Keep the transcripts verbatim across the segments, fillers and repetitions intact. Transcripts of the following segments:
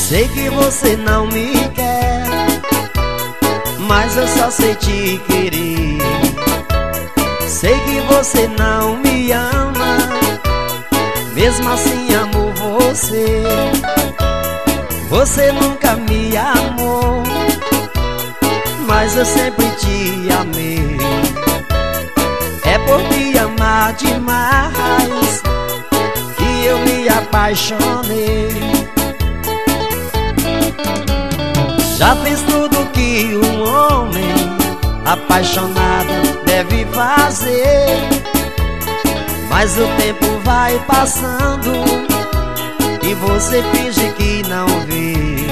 Sei que você não me quer, mas eu só sei te querer. Sei que você não me ama, mesmo assim amo você. Você nunca me amou, mas eu sempre te amei. É por te amar demais que eu me apaixonei. Já fiz tudo que um homem apaixonado deve fazer, mas o tempo vai passando e você finge que não vê.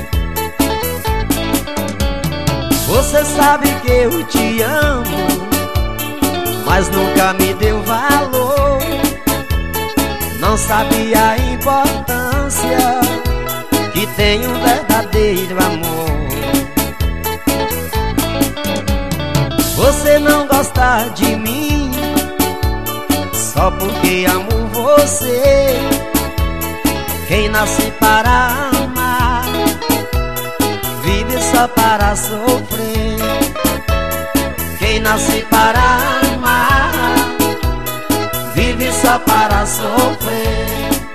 Você sabe que eu te amo, mas nunca me deu valor. Não sabe a importância que tem um verdadeiro amor. Você não gosta de mim só porque amo você. Quem nasce para amar vive só para sofrer. Quem nasce para amar vive só para sofrer.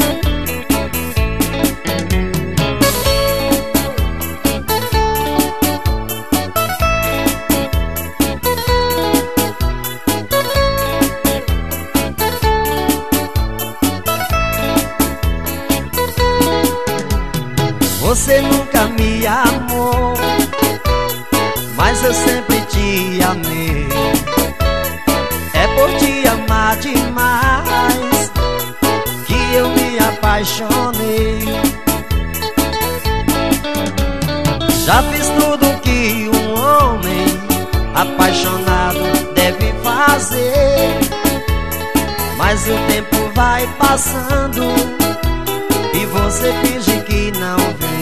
Você nunca me amou, mas eu sempre te amei. É por te amar demais que eu me apaixonei. Já fiz tudo que um homem apaixonado deve fazer, mas o tempo vai passando e você finge que não vê.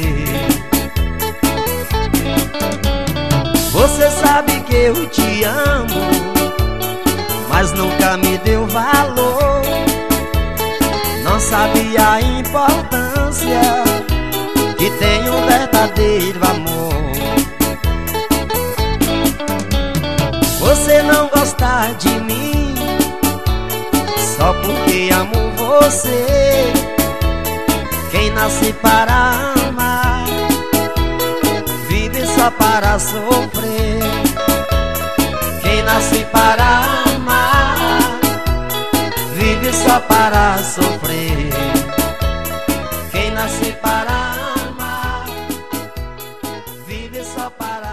Você sabe que eu te amo, mas nunca me deu valor. Não sabe a importância que tem um verdadeiro amor. Você não gosta de mim só porque amo você. Quem nasce para amar vive só para sofrer. Quem nasce para amar vive só para sofrer. Quem nasce para amar vive só para